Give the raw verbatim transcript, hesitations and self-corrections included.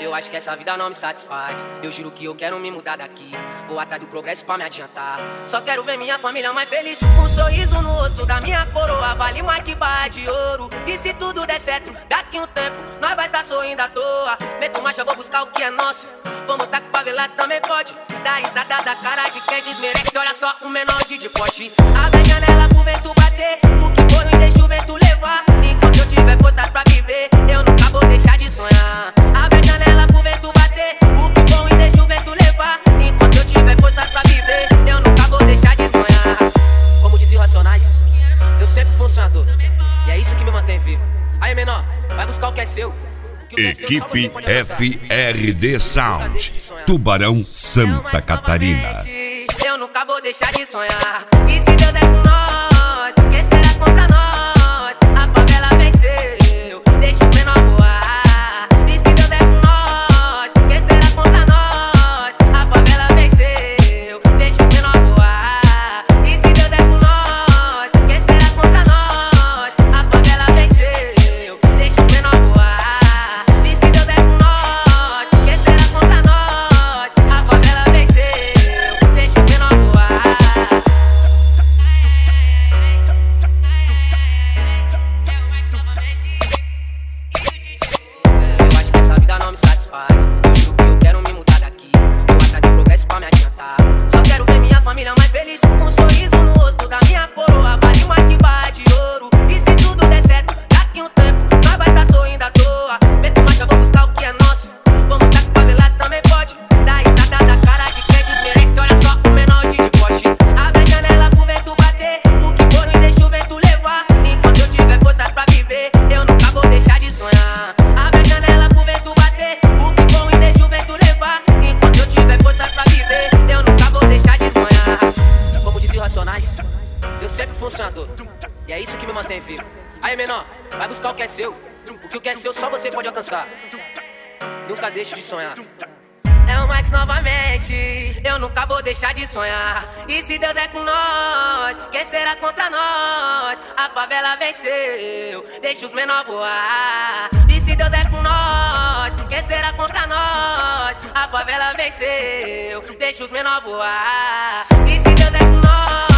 Eu acho que essa vida não me satisfaz. Eu juro que eu quero me mudar daqui. Vou atrás do progresso pra me adiantar. Só quero ver minha família mais feliz. Um sorriso no rosto da minha coroa vale mais que barra de ouro. E se tudo der certo, daqui um tempo nós vai tá sorrindo à toa. Meto marcha, vou buscar o que é nosso. Vou mostrar que favelado também pode. Dá risada da cara de quem desmerece. Olha só o menor de poste. Abre a janela pro vento bater. O que for e deixa o vento levar. Enquanto eu tiver forças pra viver, eu nunca vou deixar de sonhar. Abre a janela pro vento bater. O que for e deixa o vento levar. Enquanto eu tiver forças pra viver, eu nunca vou deixar de sonhar. Como dizem Racionais, eu sempre fui um sonhador. E é isso que me mantém vivo. Aí, menor, vai buscar o que é seu. Equipe F R D Sound, Tubarão, Santa Catarina. Eu nunca vou deixar de sonhar. E se Deus é com nós, quem será contra nós? A favela venceu, deixa os menor voar. E se Deus é com nós, quem será contra nós? A favela venceu, deixa os menor voar. E se Deus é com nós, quem será contra nós? A favela venceu, deixa os menor voar. Eu juro que eu quero me mudar daqui. Vou atrás do progresso pra me adiantar. Só quero ver minha família mais feliz. Um sorriso no rosto da minha coroa vale mais que barra de ouro. E se tudo der certo, daqui um tempo nós vai tá sorrindo à toa. Meto marcha, vou buscar o que é nosso. Vou mostrar que favelado também pode. Dá risada da cara de quem desmerece. Olha só o menor de poste. Abre a janela pro vento bater. O que for e deixa o vento levar. Enquanto eu tiver forças pra viver, eu nunca vou deixar de sonhar. Abre a janela pro vento bater. Racionais, eu sempre fui um sonhador. E é isso que me mantém vivo. Aí, menor, vai buscar o que é seu. Porque o que é seu só você pode alcançar. Nunca deixe de sonhar. É o Max novamente. Eu nunca vou deixar de sonhar. E se Deus é com nós, quem será contra nós? A favela venceu, deixa os menor voar. E se Deus é com nós, quem será contra nós? A favela venceu, deixa os menor voar. E se Deus é com nós,